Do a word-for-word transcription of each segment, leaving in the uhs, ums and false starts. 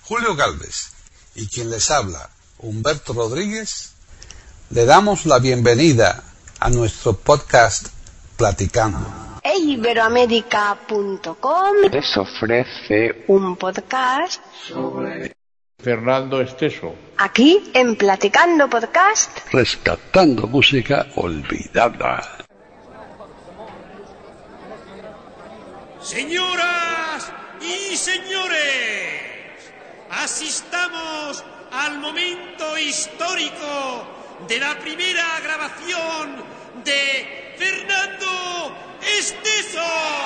Julio Gálvez y quien les habla, Humberto Rodríguez, le damos la bienvenida a nuestro podcast Platicando. e iberoamérica punto com les ofrece un podcast sobre Fernando Esteso. Aquí en Platicando Podcast, rescatando música olvidada. Señoras y señores, asistamos al momento histórico de la primera grabación de Fernando Esteso.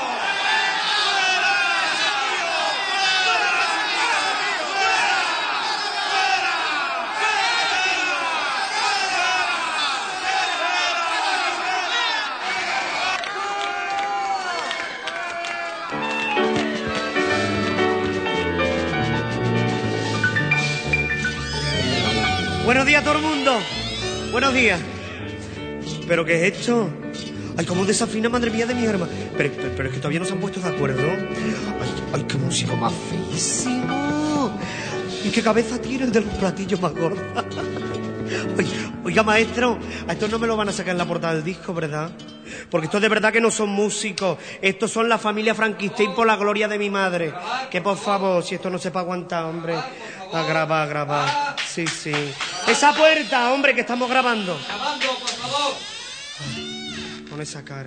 Buenos días a todo el mundo. Buenos días. ¿Pero qué es esto? Ay, cómo desafina, madre mía de mi arma. Pero, pero, pero es que todavía no se han puesto de acuerdo. Ay, ay, qué músico más feísimo. Y qué cabeza tiene el de los platillos más gordos. Ay, oiga, maestro, a estos no me lo van a sacar en la portada del disco, ¿verdad? Porque estos de verdad que no son músicos. Estos son la familia Frankenstein por la gloria de mi madre. Que por favor, si esto no se puede aguantar, hombre. A grabar, a grabar. Sí, sí. Esa puerta, hombre, que estamos grabando. Grabando, por favor. Ay, con esa cara.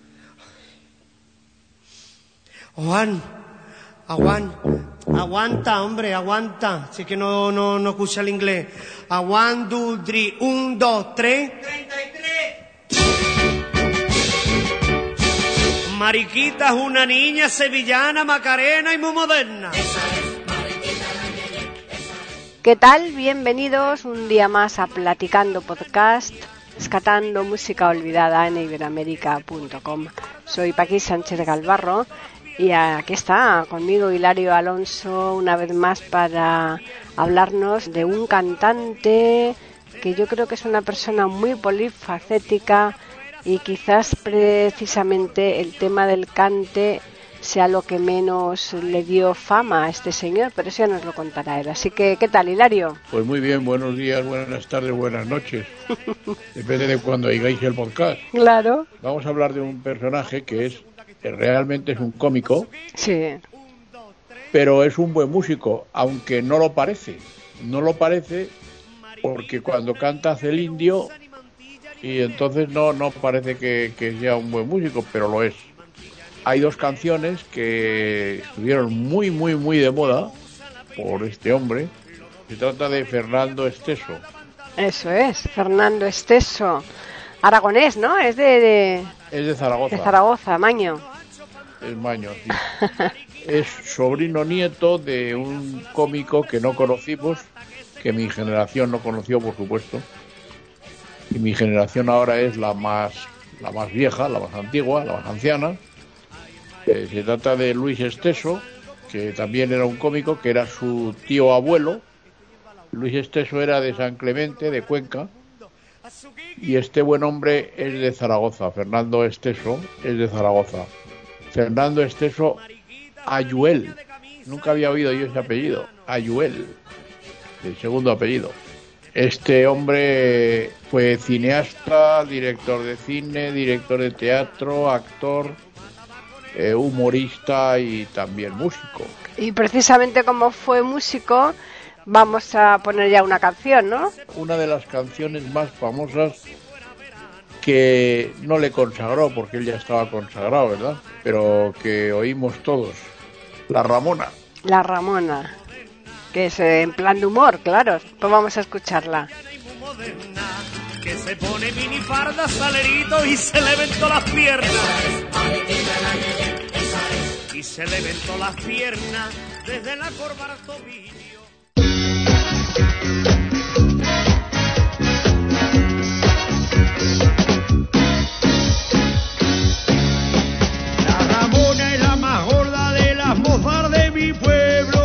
Juan, aguan, aguanta, hombre, aguanta. Si es que no, no, no escucha el inglés. Aguan, dos, tres, un, dos, tres. treinta y tres. Mariquita es una niña sevillana, macarena y muy moderna. ¿qué tal? Bienvenidos un día más a Platicando Podcast, rescatando música olvidada en iberoamérica punto com. Soy Paqui Sánchez Galvarro y aquí está conmigo Hilario Alonso una vez más para hablarnos de un cantante que yo creo que es una persona muy polifacética y quizás precisamente el tema del cante sea lo que menos le dio fama a este señor, pero eso ya nos lo contará él. Así que, ¿qué tal, Hilario? Pues muy bien, buenos días, buenas tardes, buenas noches. Depende de cuando oigáis el podcast. Claro. Vamos a hablar de un personaje que es, que realmente es un cómico. Sí. Pero es un buen músico, aunque no lo parece. No lo parece porque cuando canta hace el indio y entonces no, no parece que, que sea un buen músico, pero lo es. Hay dos canciones que estuvieron muy, muy, muy de moda por este hombre. Se trata de Fernando Esteso. Eso es, Fernando Esteso. Aragonés, ¿no? Es de... de... Es de Zaragoza. De Zaragoza, Maño. Es Maño, sí. Es sobrino nieto de un cómico que no conocimos, que mi generación no conoció, por supuesto. Y mi generación ahora es la más, la más vieja, la más antigua, la más anciana. Eh, se trata de Luis Esteso, que también era un cómico, que era su tío abuelo. Luis Esteso era de San Clemente, de Cuenca, y este buen hombre es de Zaragoza. Fernando Esteso es de Zaragoza. Fernando Esteso Ayuel. Nunca había oído yo ese apellido. Ayuel, el segundo apellido. Este hombre fue cineasta, director de cine, director de teatro, actor, Eh, humorista y también músico. Y precisamente como fue músico, vamos a poner ya una canción, ¿no? Una de las canciones más famosas que no le consagró, porque él ya estaba consagrado, ¿verdad? Pero que oímos todos. La Ramona. La Ramona, que es eh, en plan de humor, claro. Pues vamos a escucharla. Que se pone minifarda, salerito y se le ventó las piernas. Y se le ventó las piernas desde la corva al tobillo. La Ramona es la más gorda de las mozas de mi pueblo.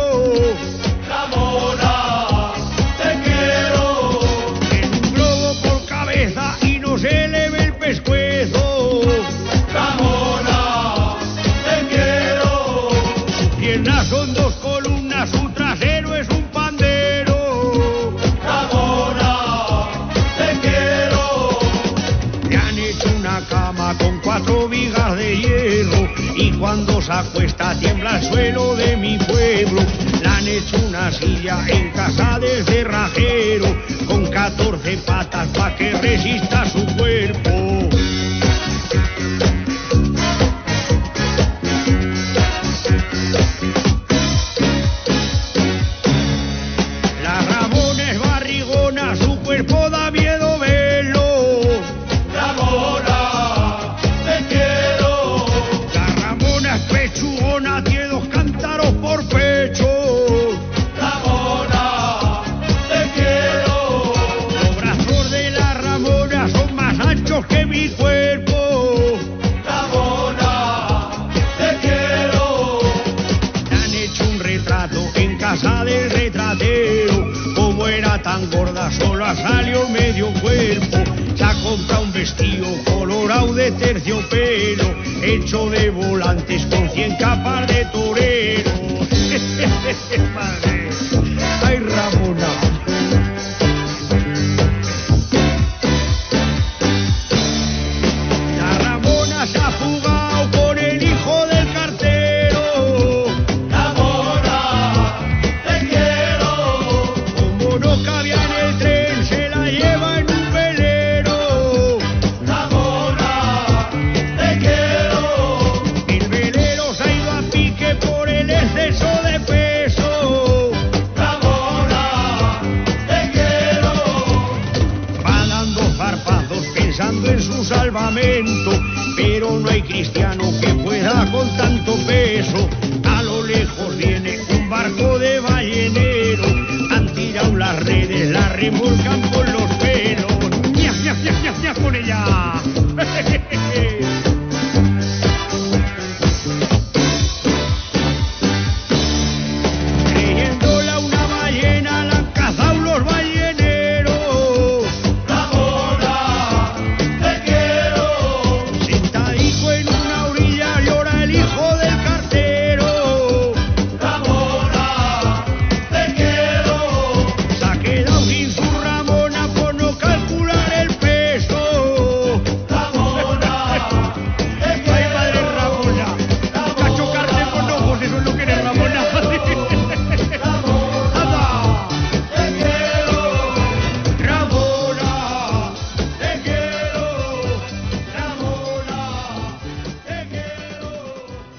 Ramona, te quiero. En un globo por cabeza y no se le ve el pescuezo. Ramona, te quiero. Sus piernas son dos columnas, su trasero es un hecho una silla en casa del cerrajero con catorce patas pa' que resista su cuerpo. La Ramona es barrigona, su cuerpo da miedo verlo. Ramona, te quiero. La Ramona es pechugona, tiene dos cántaros por pecho. Ramona, te quiero. Los brazos de la Ramona son más anchos que mi cuerpo. Ramona, te quiero. Le han hecho un retrato en casa del retratero. Como era tan gorda, solo salió medio cuerpo. Se ha comprado un vestido colorado de terciopelo, hecho de volantes con cien capas de torero. Madre, ay Ramona. La Ramona se ha fugado con el hijo del cartero. Ramona, te quiero. Como no cabía en el tren, se la lleva en un velero. Ramona, te quiero. El velero se ha ido a pique por el exceso de peso. Ramona, te quiero. Va dando zarpazos pensando en su salvamento, pero no hay cristiano que pueda con tanto peso. A lo lejos viene un barco de ballenero, han tirado las redes, la remolcan por los pelos. ¡Ña, ña, ña, ña, ña con ella! Creyéndola una ballena, la han cazado los balleneros. Ramona, te quiero. Sentadico en una orilla llora el hijo del cartero. Ramona, te quiero. Se ha quedado sin su Ramona por no calcular el peso. Ramona, te quiero. Ay, madre Ramona. Cacho carne con ojos, eso es lo que eres, Ramona. Anda. Te quiero. Ramona, te quiero. Ramona, te quiero.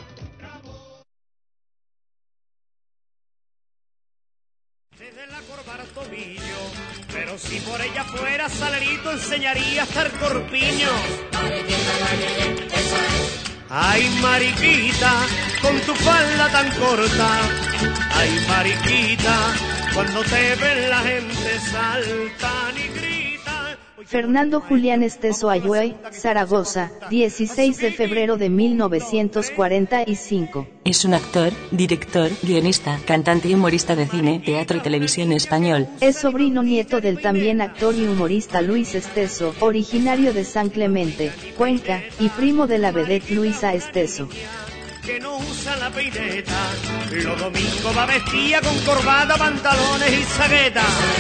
Desde la corbata al tobillo, pero si por ella fuera salerito enseñaría hasta el corpiño. Ay, mariquita, con tu falda tan corta. Ay, mariquita, cuando te ven la gente saltan y gritan. Fernando Julián Esteso Ayuey, Zaragoza, dieciséis de febrero de mil novecientos cuarenta y cinco. Es un actor, director, guionista, cantante y humorista de cine, teatro y televisión español. Es sobrino nieto del también actor y humorista Luis Esteso, originario de San Clemente, Cuenca, y primo de la vedette Luisa Esteso. Que no usa la peineta, los domingos va vestida con corbata, pantalones y saqueta.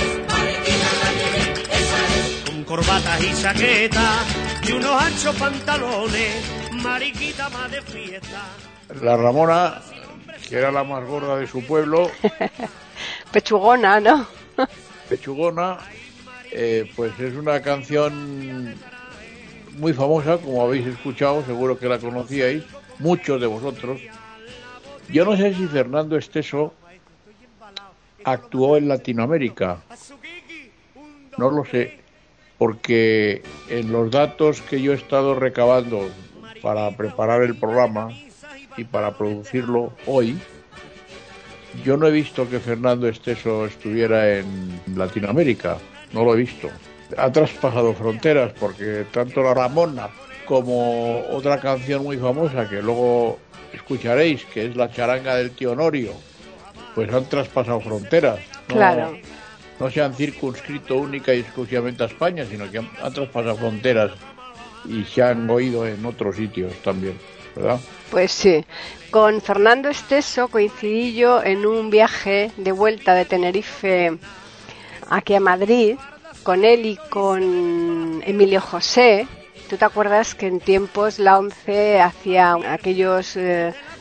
Con corbatas y saqueta y unos anchos pantalones, mariquita más de fiesta. La Ramona, que era la más gorda de su pueblo, Pechugona, ¿no? pechugona, eh, pues es una canción muy famosa, como habéis escuchado, seguro que la conocíais, muchos de vosotros. Yo no sé si Fernando Esteso actuó en Latinoamérica, no lo sé, porque en los datos que yo he estado recabando para preparar el programa y para producirlo hoy, yo no he visto que Fernando Esteso estuviera en Latinoamérica, no lo he visto. Ha traspasado fronteras, porque tanto La Ramona como otra canción muy famosa que luego escucharéis, que es La charanga del tío Norio, pues han traspasado fronteras. No, Claro. no se han circunscrito única y exclusivamente a España, sino que han, han traspasado fronteras y se han oído en otros sitios también, ¿verdad? Pues sí. Con Fernando Esteso coincidí yo en un viaje de vuelta de Tenerife aquí a Madrid, con él y con Emilio José. ¿Tú te acuerdas que en tiempos la ONCE hacía aquellos eh,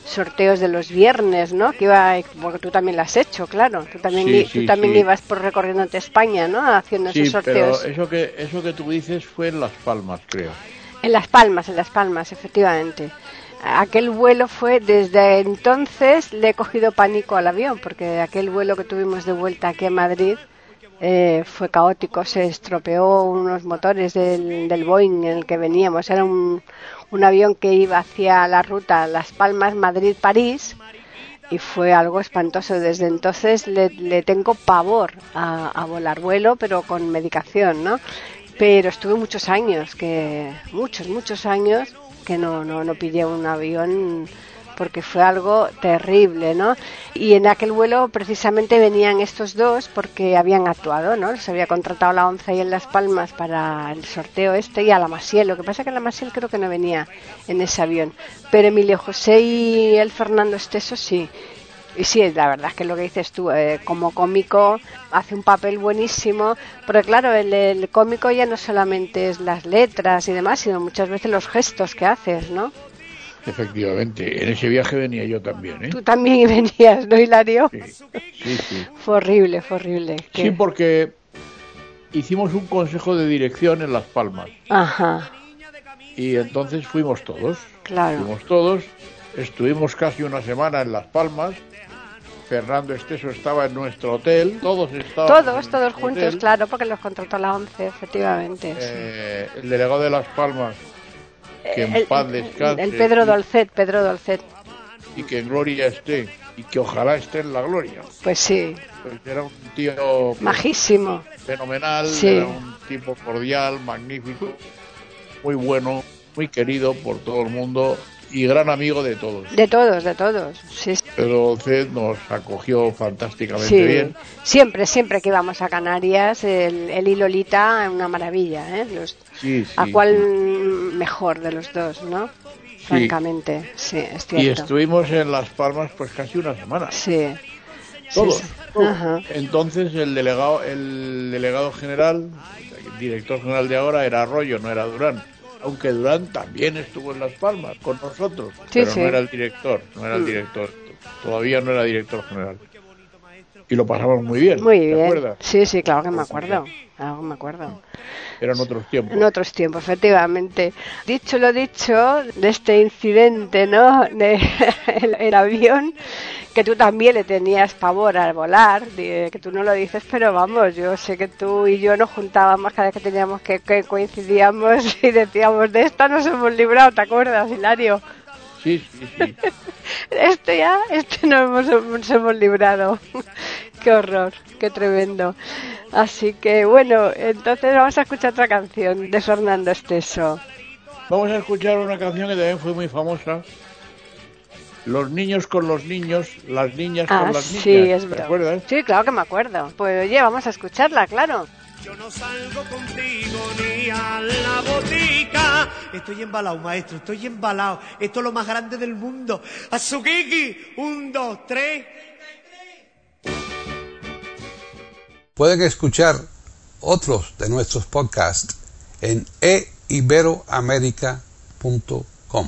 sorteos de los viernes, ¿no? Que iba, porque tú también lo has hecho, claro. Tú también, Sí, tú sí, también sí. ibas por recorriéndote España, ¿no? Haciendo Sí, esos sorteos. pero eso que, eso que tú dices fue en Las Palmas, creo. En Las Palmas, en Las Palmas, efectivamente. Aquel vuelo fue, desde entonces le he cogido pánico al avión, porque aquel vuelo que tuvimos de vuelta aquí a Madrid eh, fue caótico, se estropeó unos motores del, del Boeing en el que veníamos. Era un, un avión que iba hacia la ruta Las Palmas, Madrid, París, y fue algo espantoso. Desde entonces le, le tengo pavor a, a volar vuelo, pero con medicación, ¿no? Pero estuve muchos años, que muchos, muchos años que no, no, no pillé un avión, porque fue algo terrible, ¿no? Y en aquel vuelo precisamente venían estos dos porque habían actuado, ¿no? Se había contratado la ONCE ahí en Las Palmas para el sorteo este, y a la Maciel. Lo que pasa es que la Maciel creo que no venía en ese avión, pero Emilio José y el Fernando Esteso sí. Y sí, la verdad es que lo que dices tú, eh, como cómico hace un papel buenísimo, porque claro, el, el cómico ya no solamente es las letras y demás, sino muchas veces los gestos que haces, ¿no? Efectivamente, en ese viaje venía yo también, ¿eh? Tú también venías, ¿no, Hilario? Sí, sí, sí. Fue horrible, fue horrible. Sí, ¿Qué? porque hicimos un consejo de dirección en Las Palmas. Ajá. Y entonces fuimos todos. Claro. Fuimos todos, estuvimos casi una semana en Las Palmas. Fernando Esteso estaba en nuestro hotel, todos estábamos Todos, todos juntos, hotel. claro, porque los contrató la ONCE, efectivamente. Eh, el delegado de Las Palmas, que en el, paz descanse. El Pedro Dolcet, Pedro Dolcet. Y que en gloria esté, y que ojalá esté en la gloria. Pues sí. Pues era un tío pues, majísimo, fenomenal, sí. Era un tipo cordial, magnífico, muy bueno, muy querido por todo el mundo y gran amigo de todos. De todos, de todos, sí. Pero Ced nos acogió fantásticamente Sí. bien. Siempre, siempre que íbamos a Canarias, el, el y Lolita, una maravilla, ¿eh? Los, Sí, sí, ¿A cuál sí. mejor de los dos, no? Sí. Francamente, sí, es cierto. Y estuvimos en Las Palmas pues casi una semana. Sí. Todos. Sí, sí. todos. Ajá. Entonces el delegado, el delegado general, el director general de ahora era Arroyo, no era Durán. Aunque Durán también estuvo en Las Palmas con nosotros, Sí, pero sí. no era el director, no era el Mm. director, todavía no era director general. Y lo pasamos muy bien, Muy ¿te bien. acuerdas? Sí, sí, claro que me acuerdo. Claro que me acuerdo. Eran otros tiempos. En otros tiempos, efectivamente. Dicho lo dicho, de este incidente, ¿no? De el, el avión, que tú también le tenías pavor al volar, de, que tú no lo dices, pero vamos, yo sé que tú y yo nos juntábamos cada vez que teníamos que, que coincidíamos y decíamos, de esta nos hemos librado, ¿te acuerdas, Hilario? Sí, sí, sí. Este ya, este no hemos, nos hemos librado. Qué horror, qué tremendo. Así que bueno, entonces vamos a escuchar otra canción de Fernando Esteso. Vamos a escuchar una canción que también fue muy famosa. Los niños con los niños, las niñas Ah, con las niñas. sí, es ¿Te verdad. acuerdas? Sí, claro que me acuerdo. Pues oye, vamos a escucharla, claro. Yo no salgo contigo ni a la botica. Estoy embalado, maestro, estoy embalado. Esto es lo más grande del mundo. Azukiki, un, dos, tres. Pueden escuchar otros de nuestros podcasts en e iberoamerica punto com.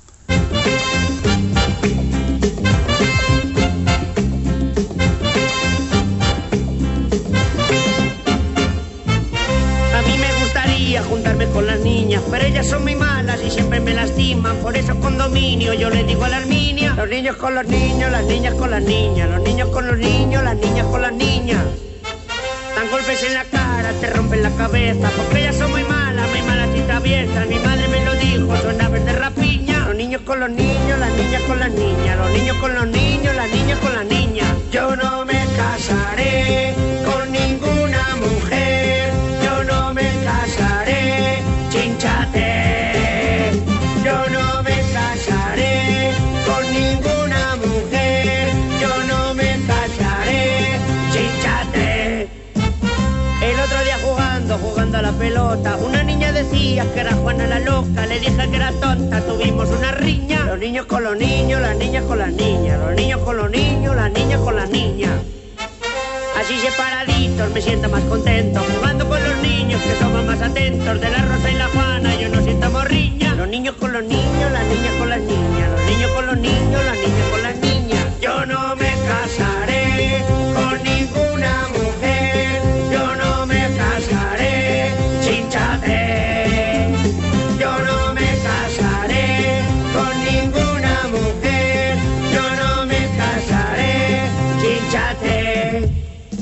A mí me gustaría juntarme con las niñas, pero ellas son muy malas y siempre me lastiman. Por esos condominios yo le digo a la Arminia: los niños con los niños, las niñas con las niñas, los niños con los niños, las niñas con las niñas. Dan golpes en la cara, te rompen la cabeza, porque ellas son muy malas, muy malas y traviesan. Mi madre me lo dijo, son aves de rapiña. Los niños con los niños, las niñas con las niñas, los niños con los niños, las niñas con las niñas. Yo no me casaré con ninguna mujer, yo no me casaré, chinchate. Yo no me casaré con ninguna mujer, yo no me casaré, chinchate. El otro día jugando, jugando a la pelota, una niña decía que era Juana la loca, le dije que era tonta, tuvimos una riña. Los niños con los niños, las niñas con las niñas, los niños con los niños, las niñas con las niñas. Así separaditos me siento más contento, jugando con los niños que somos más atentos. De la Rosa y la Juana yo no siento morriña. Los niños con los niños, las niñas con las niñas, los niños niños con los niños, las niñas con las niñas. Yo no me casaré con ninguna mujer, yo no me casaré, chinchate. Yo no me casaré con ninguna mujer, yo no me casaré, chinchate.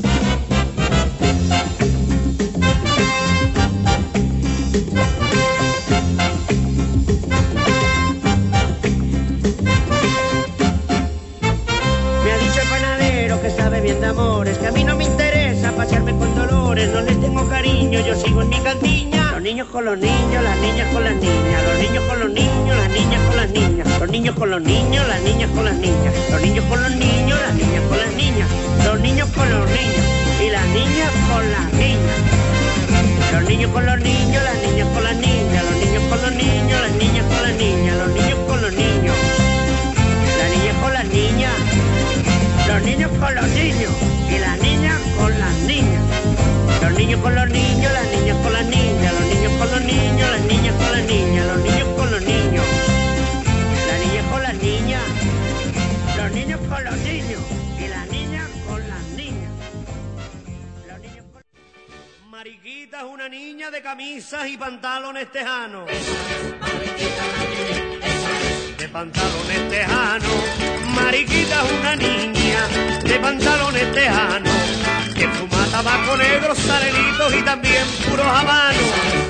De amores, que a mí no me interesa pasearme con dolores, no les tengo cariño, yo sigo en mi cantiña. Los niños con los niños, las niñas con las niñas, los niños con los niños, las niñas con las niñas, los niños con los niños, las niñas con las niñas, los niños con los niños, las niñas con las niñas, los niños con los niños y las niñas con las niñas. Los niños con los niños, las niñas con las niñas, los niños con los niños, las niñas con las niñas, los niños con los niños, las niñas con las niñas. Los niños con los niños y las niñas con las niñas. Los niños con los niños, las niñas con las niñas. Los niños con los niños, las niñas con las niñas. Los niños con los niños, las niñas con las niñas. Los niños con los niños y las niñas con las niñas. Los niños con... Mariquita es una niña de camisas y pantalones tejanos. De pantalones tejanos. Mariquita es una niña de pantalones tejanos, que fuma tabaco negro, saleritos y también puros habanos.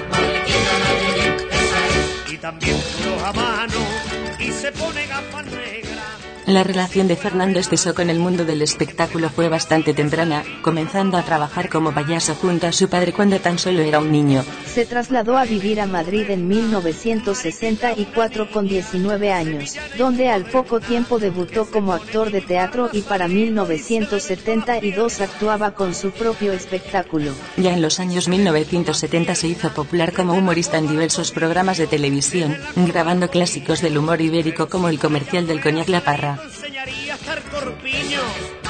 Y también puros habanos, y se pone gafas negras. La relación de Fernando Esteso con el mundo del espectáculo fue bastante temprana, comenzando a trabajar como payaso junto a su padre cuando tan solo era un niño. Se trasladó a vivir a Madrid en mil novecientos sesenta y cuatro con diecinueve años, donde al poco tiempo debutó como actor de teatro y para mil novecientos setenta y dos actuaba con su propio espectáculo. Ya en los años mil novecientos setenta se hizo popular como humorista en diversos programas de televisión, grabando clásicos del humor ibérico como el comercial del Coñac La Parra. Enseñaría a estar corpiño.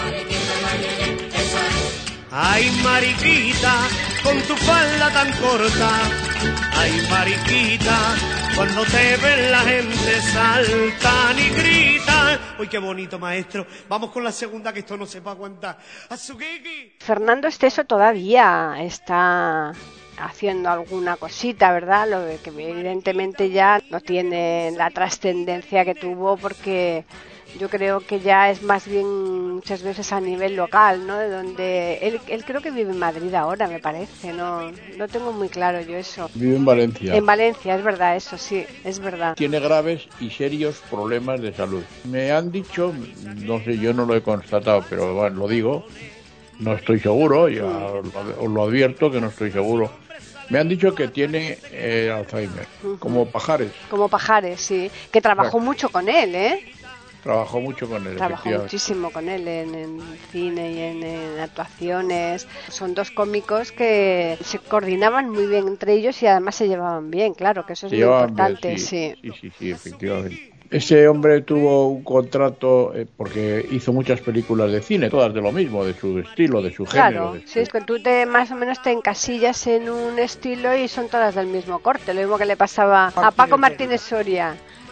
Ay, mariquita, con tu falda tan corta. Ay, mariquita, cuando te ven la gente saltan y gritan. Uy, qué bonito, maestro. Vamos con la segunda, que esto no se va a aguantar. Azukiki. Fernando Esteso todavía está haciendo alguna cosita, ¿verdad? Lo de que evidentemente ya no tiene la trascendencia que tuvo, porque yo creo que ya es más bien muchas veces a nivel local, ¿no? De donde él, él creo que vive en Madrid ahora, me parece, no no tengo muy claro yo eso. Vive en Valencia. En Valencia, es verdad, eso sí, es verdad. Tiene graves y serios problemas de salud. Me han dicho, no sé, yo no lo he constatado, pero bueno, lo digo, no estoy seguro, ya mm. os lo advierto que no estoy seguro. Me han dicho que tiene eh, Alzheimer, uh-huh. como Pajares. Como Pajares, sí, que trabajó claro. mucho con él, ¿eh? Trabajó mucho con él. Trabajó muchísimo con él en, en cine y en, en actuaciones. Son dos cómicos que se coordinaban muy bien entre ellos y además se llevaban bien, claro, que eso es se muy importante. Bien, sí, sí. sí, sí, sí, efectivamente. Ese hombre tuvo un contrato eh, porque hizo muchas películas de cine, todas de lo mismo, de su estilo, de su claro, género. Claro, sí, es que tú te más o menos te encasillas en un estilo y son todas del mismo corte, lo mismo que le pasaba a Paco Martínez Soria.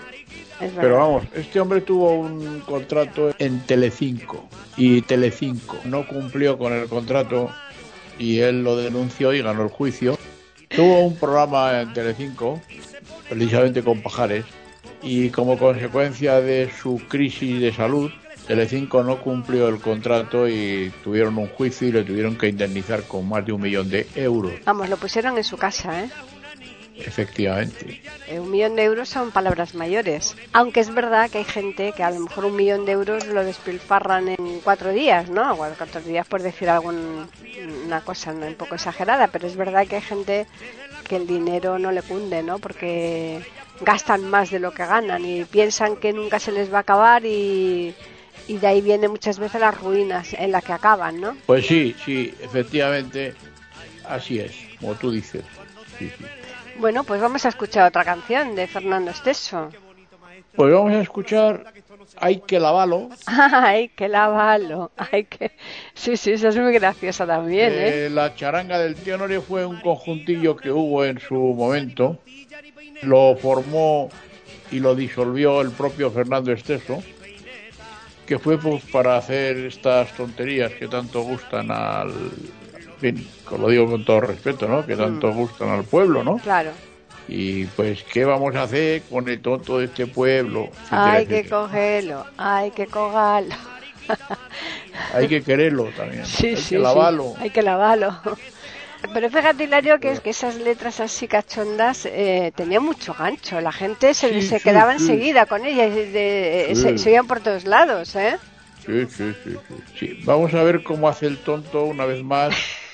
Pero vamos, este hombre tuvo un contrato en Telecinco y Telecinco no cumplió con el contrato y él lo denunció y ganó el juicio. Tuvo un programa en Telecinco, precisamente con Pajares, y como consecuencia de su crisis de salud, Telecinco no cumplió el contrato y tuvieron un juicio y le tuvieron que indemnizar con más de un millón de euros. Vamos, lo pusieron en su casa, ¿eh? Efectivamente. Eh, un millón de euros son palabras mayores. Aunque es verdad que hay gente que a lo mejor un millón de euros lo despilfarran en cuatro días, ¿no? Bueno, cuatro días por decir alguna cosa ¿no? un poco exagerada, pero es verdad que hay gente que el dinero no le cunde, ¿no? Porque gastan más de lo que ganan y piensan que nunca se les va a acabar y, y de ahí vienen muchas veces las ruinas en las que acaban, ¿no? Pues sí, sí, efectivamente, así es, como tú dices. Sí, sí. Bueno, pues vamos a escuchar otra canción de Fernando Esteso. Pues vamos a escuchar Hay que lavarlo. Hay que lavarlo. Hay que... Sí, sí, eso es muy gracioso también, ¿eh? Eh, la charanga del tío Norio fue un conjuntillo que hubo en su momento. Lo formó y lo disolvió el propio Fernando Esteso, que fue pues para hacer estas tonterías que tanto gustan al... En fin, lo digo con todo respeto, ¿no? Que tanto mm. gustan al pueblo, ¿no? Claro. Y pues, ¿qué vamos a hacer con el tonto de este pueblo? Hay etcétera, que etcétera. cogerlo, hay que cogerlo. Hay que quererlo también, sí, hay sí, que lavarlo. Sí, hay que lavarlo. Pero fíjate, Hilario, que, es que esas letras así cachondas eh, tenían mucho gancho. La gente se, sí, se sí, quedaba sí. enseguida con ellas, de, sí. se, se iban por todos lados, ¿eh? Sí, sí, sí, sí, sí. Vamos a ver cómo hace el tonto una vez más.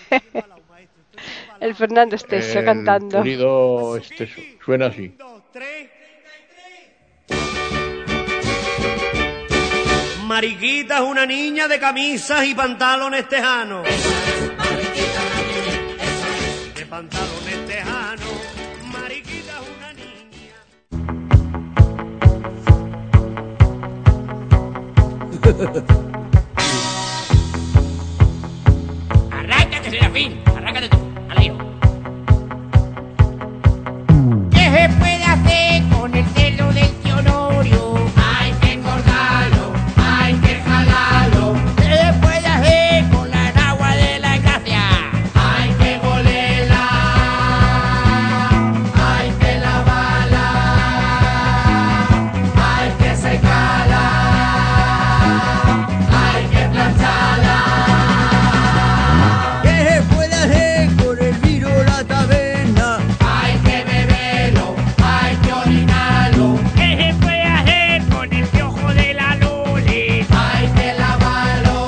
El Fernando Esteso el cantando. Querido Esteso, suena así. Mariquita es una niña de camisas y pantalones tejanos. De pantalones tejanos. Mariquita es una niña. Arráncate, Serafín. Arráncate tú. Al lío. ¿Qué se puede hacer con el celo del tío Honorio? Hay que engordarlo. Hay que jalarlo. ¿Qué se puede hacer con la agua de la gracia? Hay que molerla. Hay que lavarla. Hay que secarla. Hay que plancharla. ¿Qué se puede hacer con el vino la taberna? Hay que beberlo. Hay que orinarlo. ¿Qué se puede hacer con el piojo de la Loli? Hay que lavarlo.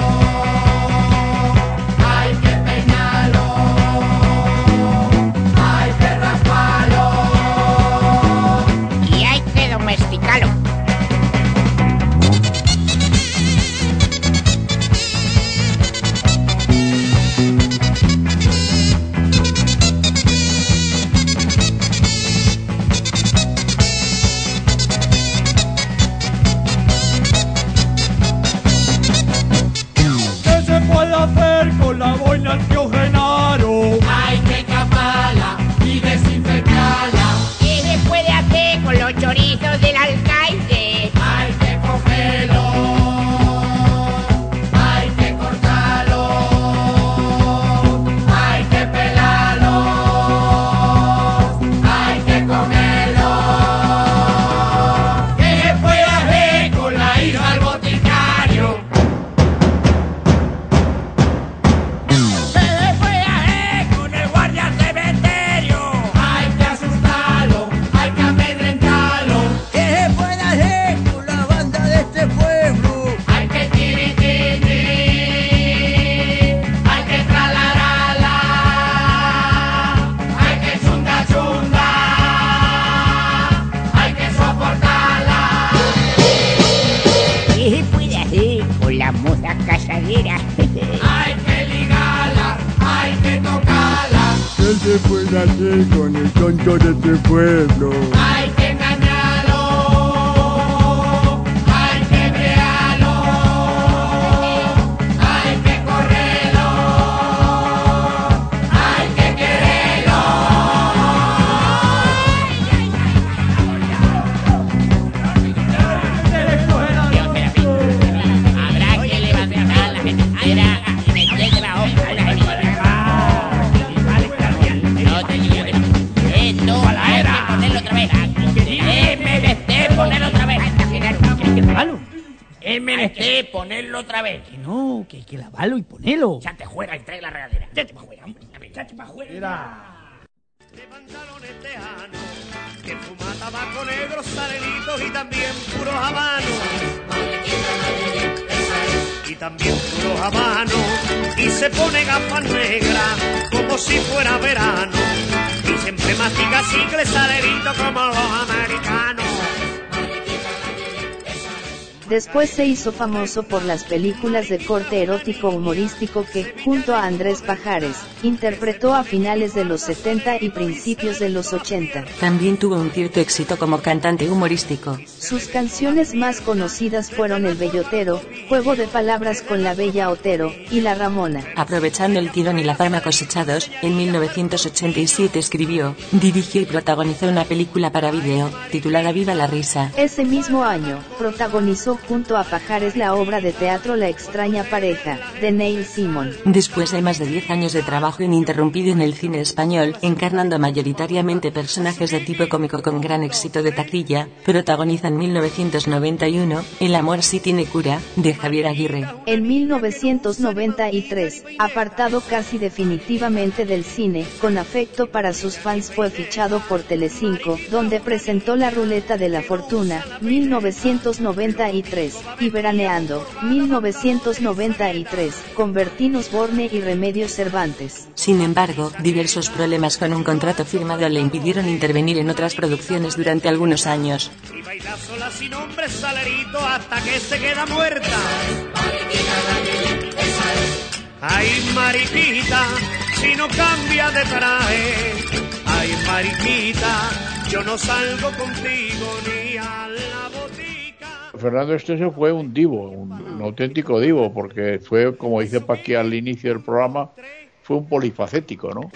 Hay que peinarlo. Hay que rasparlo. Y hay que domesticarlo. ¿Qué se puede hacer con la boina del tío Genaro? Hay que caparla y desinfectarla. ¿Qué se puede hacer con los chorizos del alcaide? Hay que cogerlos. Hay que cortarlos. Hay que pelarlos. Hay que comerlos. ¿Qué se puede hacer con la hija del boticario? ¿Qué se puede hacer con el guardia del cementerio? Hay que asustarlo, hay que amedrentarlo. ¿Qué se puede hacer con la banda de este pueblo? Hay que tiritiri, hay que tralarala, hay que chunda chunda, hay que soportarla. ¿Qué se puede hacer con la moza casadera? Hay que ligarla, hay que tocarla. ¿Qué se puede hacer con el tonto de este pueblo? Hay que engañarlo, hay que brearlo, hay que correrlo, hay que quererlo. Habrá que levantar la mentira y meter debajo una herida. No te líes. Esto hay que ponerlo otra vez. Es menester ponerlo otra vez. ¿Qué hay que lavarlo? Es menester ponerlo otra vez. Que no, que hay que lavarlo y ponerlo. Echate fuera y trae la regadera. Echate para afuera, hombre. Echate para afuera. De pantalones tejanos, que fuma tabaco negro, sarelitos y también puros habanos. Y también puros habanos. Y se pone gafas negras como si fuera verano. Y siempre mastica chicle sarelito como los americanos. Después se hizo famoso por las películas de corte erótico humorístico que, junto a Andrés Pajares, interpretó a finales de los setenta y principios de los ochenta. También tuvo un cierto éxito como cantante humorístico. Sus canciones más conocidas fueron El Bellotero, Juego de Palabras con la Bella Otero, y La Ramona. Aprovechando el tirón y la fama cosechados, en mil novecientos ochenta y siete escribió, dirigió y protagonizó una película para vídeo, titulada Viva la Risa. Ese mismo año, protagonizó junto a Pajares la obra de teatro La extraña pareja, de Neil Simon. Después de más de diez años de trabajo ininterrumpido en el cine español, encarnando mayoritariamente personajes de tipo cómico con gran éxito de taquilla, protagoniza en mil novecientos noventa y uno, El amor sí tiene cura, de Javier Aguirre. En mil novecientos noventa y tres, apartado casi definitivamente del cine, con afecto para sus fans fue fichado por Telecinco, donde presentó La Ruleta de la Fortuna, mil novecientos noventa y tres, y Veraneando, mil novecientos noventa y tres, con Bertín Osborne y Remedios Cervantes. Sin embargo, diversos problemas con un contrato firmado le impidieron intervenir en otras producciones durante algunos años. Y baila sola sin nombre salerito hasta que se queda muerta. Ay, mariquita, si no cambia de traje. Ay, mariquita, yo no salgo contigo ni a la botica. Fernando Esteso fue un divo, un, un auténtico divo, porque fue, como dice Paqui al inicio del programa, fue un polifacético, ¿no?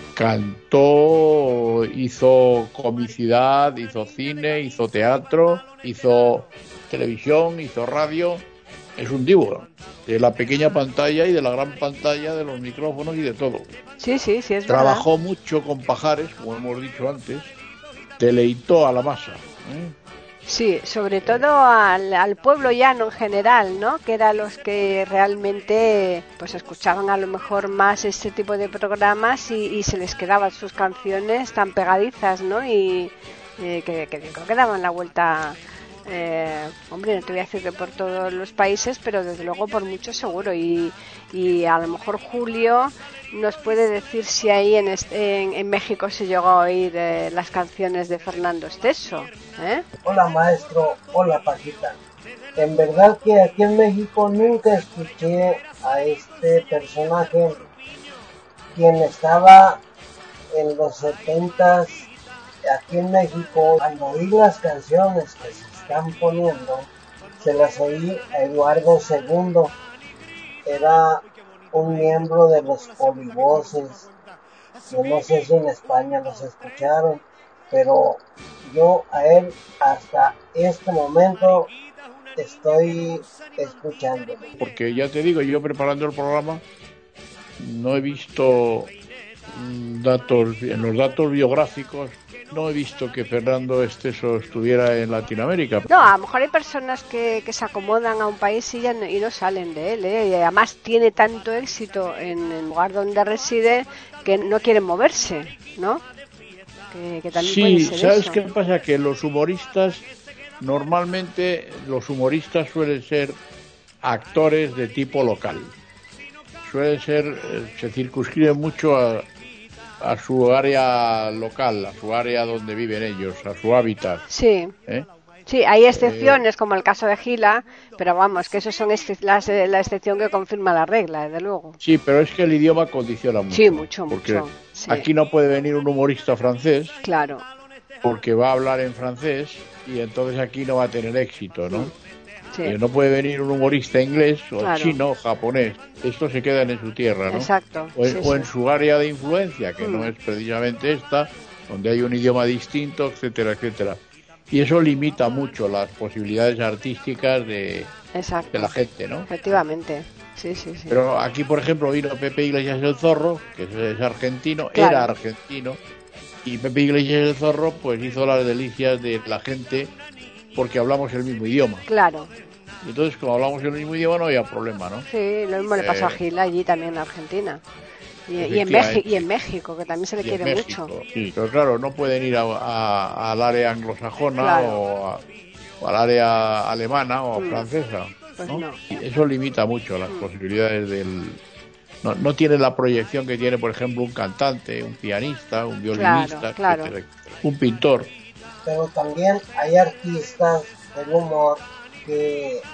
Cantó, hizo comicidad, hizo cine, hizo teatro, hizo televisión, hizo radio. Es un divo, de la pequeña pantalla y de la gran pantalla, de los micrófonos y de todo. Sí, sí, sí, es Trabajó verdad. mucho con Pajares, como hemos dicho antes, deleitó a la masa, ¿eh? Sí, sobre todo al, al pueblo llano en general, ¿no? Que eran los que realmente pues escuchaban a lo mejor más este tipo de programas y, y se les quedaban sus canciones tan pegadizas, ¿no? Y eh, que, que creo que daban la vuelta, eh, hombre, no te voy a decir que por todos los países, pero desde luego por muchos seguro. Y, y a lo mejor Julio nos puede decir si ahí en, este, en, en México se llegó a oír eh, las canciones de Fernando Esteso, ¿eh? Hola maestro, hola Paquita. En verdad que aquí en México nunca escuché a este personaje, quien estaba en los setentas aquí en México. Al oír las canciones que se están poniendo, se las oí a Eduardo segundo. Era un miembro de los Polivoces. Yo no sé si en España los escucharon, pero yo a él hasta este momento estoy escuchándolo. Porque ya te digo, yo preparando el programa no he visto datos, en los datos biográficos no he visto que Fernando Esteso estuviera en Latinoamérica. No, a lo mejor hay personas que, que se acomodan a un país y, ya no, y no salen de él, ¿eh? Y además tiene tanto éxito en el lugar donde reside que no quieren moverse, ¿no? Que, que también sí, puede ser ¿sabes eso. qué pasa? Que los humoristas, normalmente los humoristas suelen ser actores de tipo local. Suelen ser, se circunscriben mucho a, a su área local, a su área donde viven ellos, a su hábitat. Sí. ¿Eh? Sí, hay excepciones eh... como el caso de Gila, pero vamos, que eso son ex- las, la excepción que confirma la regla, desde luego. Sí, pero es que el idioma condiciona mucho. Sí, mucho, porque mucho. Sí. Aquí no puede venir un humorista francés. Claro. Porque va a hablar en francés y entonces aquí no va a tener éxito, ¿no? Sí. Eh, no puede venir un humorista inglés o claro. chino, japonés. Estos se quedan en su tierra, ¿no? Exacto. O en, sí, o sí. en su área de influencia, que mm. no es precisamente esta, donde hay un idioma distinto, etcétera, etcétera. Y eso limita mucho las posibilidades artísticas de, de la gente, ¿no? Efectivamente. Sí, sí, sí. Pero aquí, por ejemplo, vino Pepe Iglesias el Zorro, que es, es argentino, claro. era argentino, y Pepe Iglesias el Zorro pues hizo las delicias de la gente porque hablamos el mismo idioma. Claro. Y entonces, como hablamos el mismo idioma, no había problema, ¿no? Sí, lo mismo le pasó eh, a Gil allí también en Argentina. Y, y, en y en México, que también se le quiere México, mucho. Sí, pero claro, no pueden ir a, a, al área anglosajona claro. o, a, o al área alemana o mm. francesa. Pues ¿no? no. Y eso limita mucho las mm. posibilidades del... No, no tiene la proyección que tiene, por ejemplo, un cantante, un pianista, un violinista, claro, claro. etcétera, un pintor. Pero también hay artistas del humor que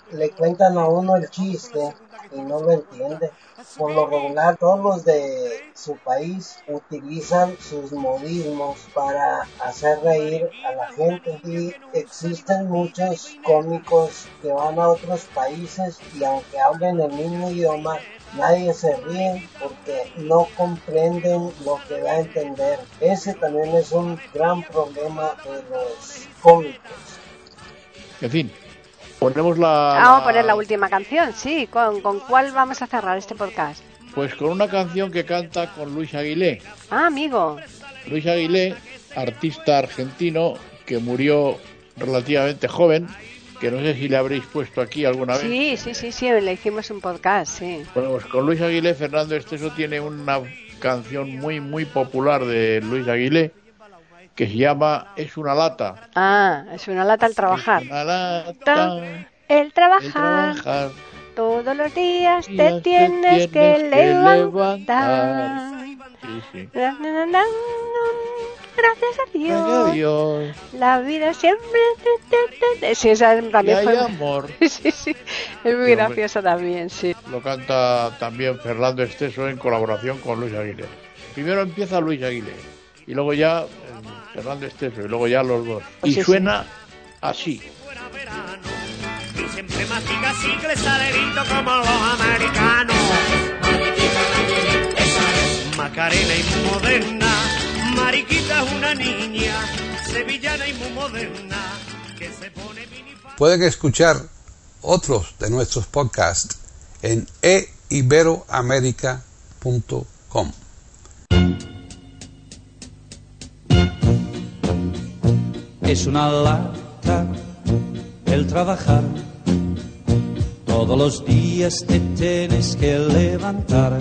le cuentan a uno el chiste y no lo entiende. Por lo regular, todos los de su país utilizan sus modismos para hacer reír a la gente, y existen muchos cómicos que van a otros países y aunque hablen el mismo idioma, nadie se ríe porque no comprenden lo que da a entender. Ese también es un gran problema de los cómicos. En fin, ponemos la... Vamos a poner la última canción, sí. ¿Con, ¿Con cuál vamos a cerrar este podcast? Pues con una canción que canta con Luis Aguilé. Ah, amigo. Luis Aguilé, artista argentino que murió relativamente joven, que no sé si le habréis puesto aquí alguna vez. Sí, sí, sí, sí, le hicimos un podcast, sí. Bueno, pues con Luis Aguilé, Fernando Esteso tiene una canción muy, muy popular de Luis Aguilé, que se llama Es una lata. Ah, es una lata al trabajar. Es una lata. El trabajar. El trabajar. Todos los días te Días tienes, te que, tienes que levantar. Sí, sí. Gracias a Dios. Gracias a Dios. La vida siempre. Te, te, te. Sí, esa también Y fue. hay amor. Sí, sí. Es muy Sí, graciosa también, sí. Lo canta también Fernando Esteso en colaboración con Luis Aguilé. Primero empieza Luis Aguilé y luego ya eh, Fernando Esteso y luego ya los dos. Pues y sí, suena sí. así. Y siempre mastica chicle salerito como los americanos. Macarena y moderna, Mariquita es una niña, sevillana y muy moderna, que se pone minifalda. Pueden escuchar otros de nuestros podcasts en e iberoamerica punto com. Es una lata el trabajar. Todos los días te tienes que levantar.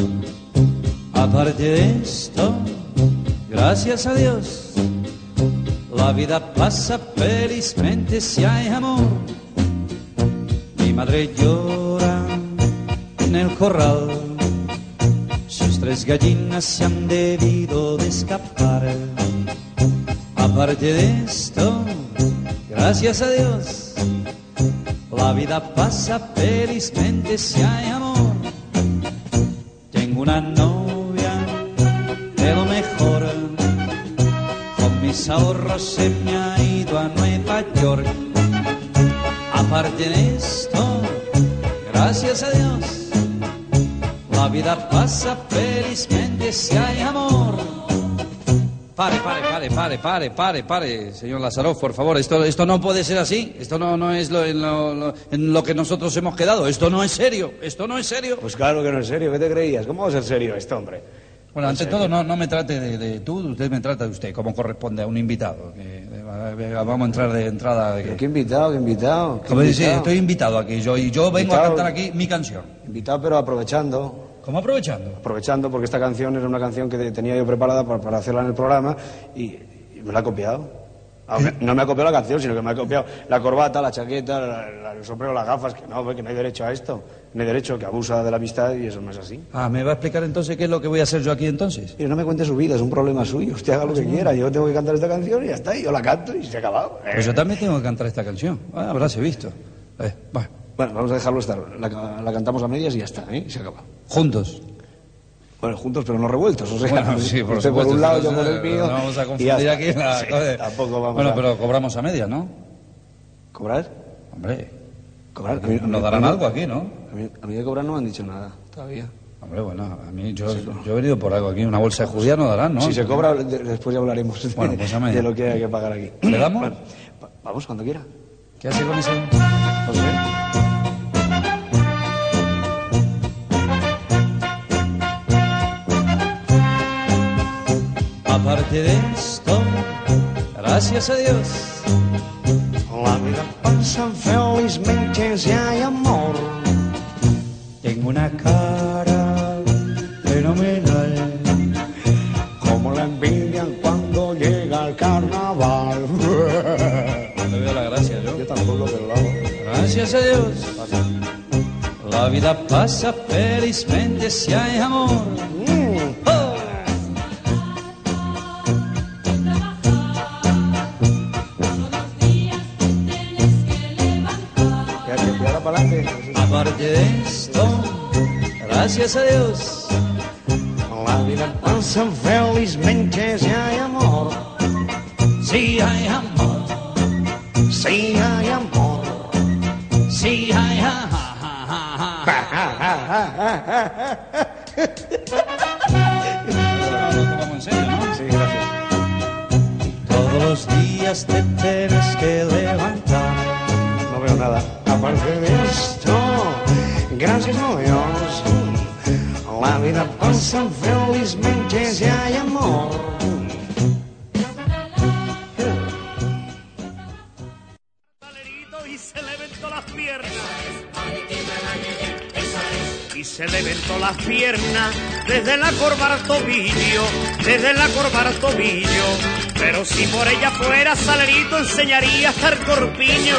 Aparte de esto, gracias a Dios, la vida pasa felizmente si hay amor. Mi madre llora en el corral, sus tres gallinas se han debido de escapar. Aparte de esto, gracias a Dios, la vida pasa felizmente si hay amor. Tengo una novia de lo mejor, con mis ahorros se me ha ido a Nueva York. Aparte de esto, gracias a Dios, la vida pasa felizmente si hay amor. Pare, pare, pare, pare, pare, pare, pare, señor Lázaro, por favor, esto, esto no puede ser así, esto no, no es lo, en, lo, lo, en lo que nosotros hemos quedado, esto no es serio, esto no es serio. Pues claro que no es serio, ¿qué te creías? ¿Cómo va a ser serio este hombre? Bueno, ante todo, no, no me trate de, de tú, usted me trata de usted, como corresponde a un invitado. Que, de, vamos a entrar de entrada. De que... ¿Qué invitado? ¿Qué invitado? ¿Qué Como invitado? dice, estoy invitado aquí, yo, y yo vengo Invitado. a cantar aquí mi canción. Invitado, pero aprovechando. ¿Cómo aprovechando? Aprovechando, porque esta canción era una canción que tenía yo preparada para, para hacerla en el programa y, y me la ha copiado. Aunque no me ha copiado la canción, sino que me ha copiado la corbata, la chaqueta, la, la, el sombrero, las gafas, que no, que no hay derecho a esto. No hay derecho, que abusa de la amistad y eso no es así. Ah, ¿me va a explicar entonces qué es lo que voy a hacer yo aquí entonces? Y no me cuente su vida, es un problema suyo. Usted haga lo que quiera, yo tengo que cantar esta canción y ya está, y yo la canto y se ha acabado. Pues yo también tengo que cantar esta canción. Ah, habráse visto. Eh, bueno. Bueno, vamos a dejarlo estar. La, la cantamos a medias y ya está, ¿eh? Y se acaba. ¿Juntos? Bueno, juntos pero no revueltos, o sea, bueno, sí, por usted supuesto, por un lado, no, yo por el mío. No vamos a confundir aquí la sí, cosa. Tampoco vamos bueno, a... pero cobramos a media, ¿no? ¿Cobrar? Hombre, ¿cobrar? A mí, nos darán a mí, algo aquí, ¿no? A mí, a mí de cobrar no me han dicho nada, todavía. Hombre, bueno, a mí yo, sí, yo he venido por algo aquí, una bolsa de judía nos darán, ¿no? Si se cobra, de, después ya hablaremos de, bueno, pues de lo que hay que pagar aquí. ¿Le damos? Bueno, vamos, cuando quiera. ¿Qué hace con ese? No sé. Aparte de esto, gracias a Dios, la vida pasa felizmente si hay amor. Tengo una cara fenomenal, como la envidian cuando llega el carnaval. No le veo la gracia yo. Yo tampoco, pero lo hago. Gracias a Dios, la vida pasa felizmente si hay amor. Mm. ¡Oh! Y ahora para aparte de esto, gracias a Dios, La vida pasa felizmente si hay amor. si hay amor, Si hay amor. si hay ja, ja, ja, Sí, gracias. todos los días te tienes que levantar. No veo nada. Aparte de esto, gracias a Dios, la vida pasa felizmente si hay amor. Y se levantó las piernas. Y se levantó las piernas desde la corva al tobillo, desde la corva al tobillo. Pero si por ella fuera Salerito enseñaría hasta el corpiño.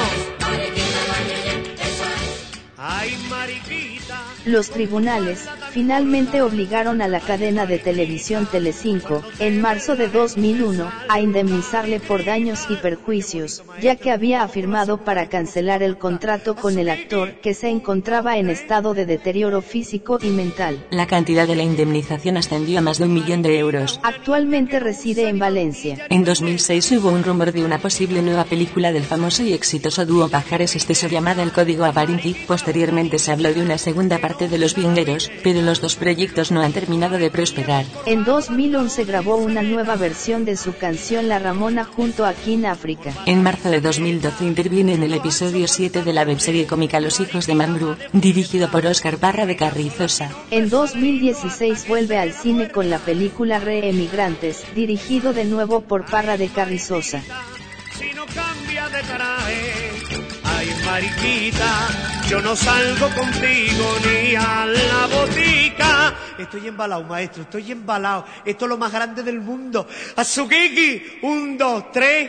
Ay, mariquita. Los tribunales finalmente obligaron a la cadena de televisión Telecinco, en marzo de dos mil uno, a indemnizarle por daños y perjuicios, ya que había afirmado para cancelar el contrato con el actor que se encontraba en estado de deterioro físico y mental. La cantidad de la indemnización ascendió a más de un millón de euros. Actualmente reside en Valencia. En dos mil seis hubo un rumor de una posible nueva película del famoso y exitoso dúo Pajares Esteso llamada El Código Avarinti. Posteriormente se habló de una segunda parte de Los Vingueros, pero los dos proyectos no han terminado de prosperar. En dos mil once grabó una nueva versión de su canción La Ramona junto a King África. En marzo de dos mil doce interviene en el episodio siete de la webserie cómica Los Hijos de Mambrú, dirigido por Óscar Parra de Carrizosa. En dos mil dieciséis vuelve al cine con la película Re-Emigrantes, dirigido de nuevo por Parra de Carrizosa. Si no cambia de traje, ay mariquita, yo no salgo contigo ni a la botica. Estoy embalado, maestro, estoy embalado. Esto es lo más grande del mundo. Azukiki, un, dos, tres.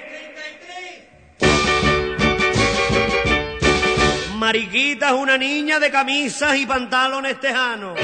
Mariquita es una niña de camisas y pantalones tejanos.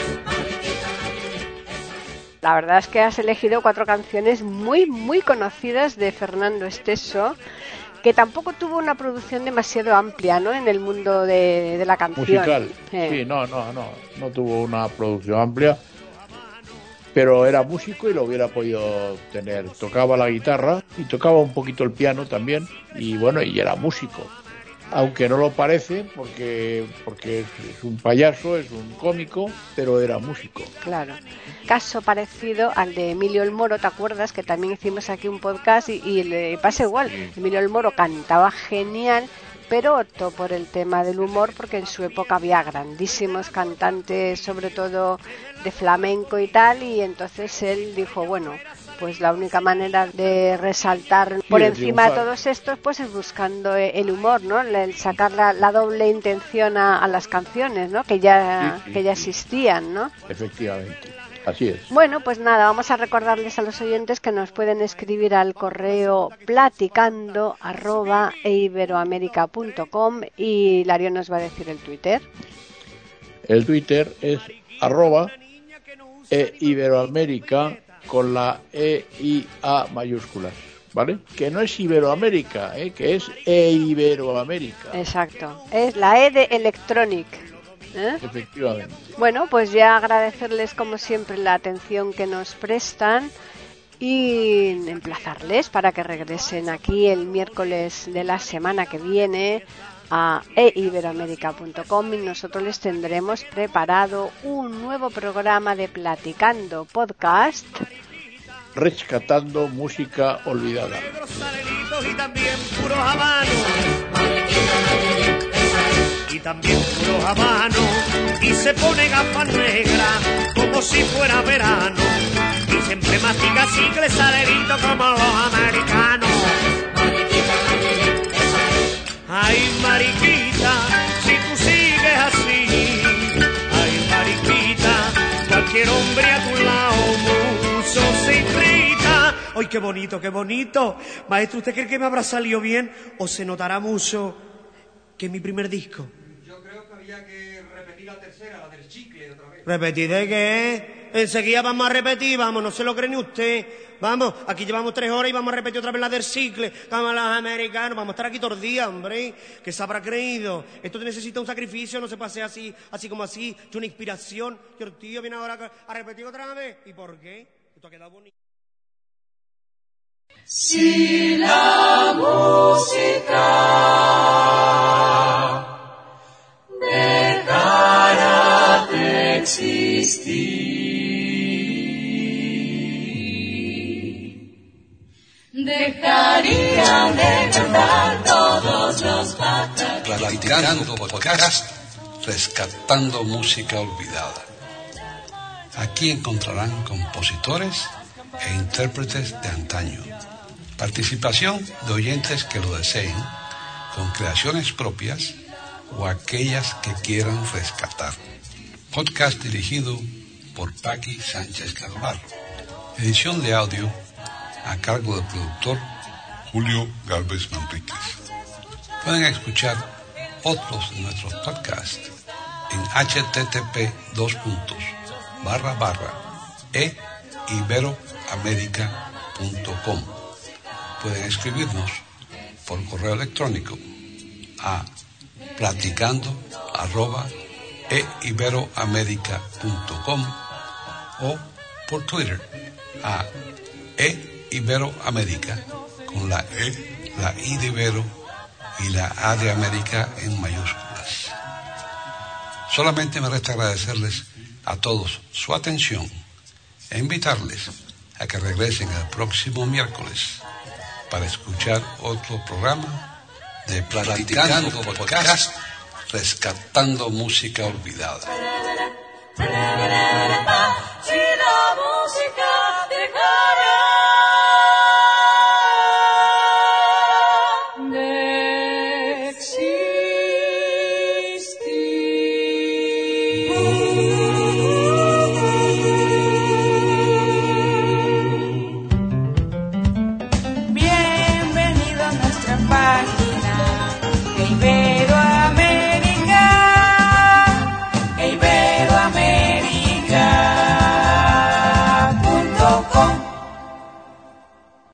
La verdad es que has elegido cuatro canciones muy, muy conocidas de Fernando Esteso, que tampoco tuvo una producción demasiado amplia, ¿no?, en el mundo de, de la canción. Musical, eh. sí, no, no, no, no tuvo una producción amplia, pero era músico y lo hubiera podido tener. Tocaba la guitarra y tocaba un poquito el piano también, y bueno, y era músico. Aunque no lo parece, porque porque es, es un payaso, es un cómico, pero era músico. Claro. Caso parecido al de Emilio el Moro, ¿te acuerdas? Que también hicimos aquí un podcast y, y le pasa igual. Emilio el Moro cantaba genial, pero optó por el tema del humor porque en su época había grandísimos cantantes, sobre todo de flamenco y tal, y entonces él dijo, bueno, pues la única manera de resaltar por sí, encima de triunfar. todos estos pues es buscando el humor, ¿no? El sacar la, la doble intención a, a las canciones, ¿no? Que ya, Sí, sí, que ya sí. existían, ¿no? Efectivamente, así es. Bueno, pues nada, vamos a recordarles a los oyentes que nos pueden escribir al correo platicando arroba eiberoamerica punto com y Lario nos va a decir el Twitter. El Twitter es arroba e Iberoamérica con la E I A mayúsculas, ¿vale? Que no es Iberoamérica, ¿eh? Que es e Iberoamérica. Exacto, es la E de Electronic. ¿eh? Efectivamente. Bueno, pues ya agradecerles como siempre la atención que nos prestan y emplazarles para que regresen aquí el miércoles de la semana que viene a e iberoamerica punto com y nosotros les tendremos preparado un nuevo programa de Platicando Podcast. Rescatando música olvidada. Y también puros habanos. Y también puros habanos. Y se pone gafas negras como si fuera verano. Y siempre mastica chicle salerito como los americanos. Ay, mariquita, si tú sigues así. Ay, mariquita, cualquier hombre a tu lado mucho se irrita. Ay, qué bonito, qué bonito. Maestro, ¿usted cree que me habrá salido bien o se notará mucho que es mi primer disco? Yo creo que había que repetir la tercera, la del chicle otra vez. ¿Repetir de qué? Enseguida vamos a repetir, vamos, no se lo cree ni usted. Vamos, aquí llevamos tres horas y vamos a repetir otra vez la del cicle. Vamos a los americanos, vamos a estar aquí todo el día, hombre. ¿Qué se habrá creído? Esto necesita un sacrificio, no se pase así, así como así. Es una inspiración. Que el tío viene ahora a repetir otra vez. ¿Y por qué? Esto ha quedado bonito. Si la música dejara de existir, dejarían de cantar todos los pájaros. Platicando podcast, rescatando música olvidada. Aquí encontrarán compositores e intérpretes de antaño. Participación de oyentes que lo deseen, con creaciones propias o aquellas que quieran rescatar. Podcast dirigido por Paqui Sánchez Calvarro. Edición de audio a cargo del productor Julio Gálvez Manríquez. Pueden escuchar otros de nuestros podcasts en h t t p dos puntos barra barra e iberoamerica punto com. Pueden escribirnos por correo electrónico a platicando arroba e iberoamerica punto com o por Twitter a e iberoamerica con la E, la I de Ibero y la A de América en mayúsculas. Solamente me resta agradecerles a todos su atención e invitarles a que regresen el próximo miércoles para escuchar otro programa de Platicando Podcast, rescatando música olvidada.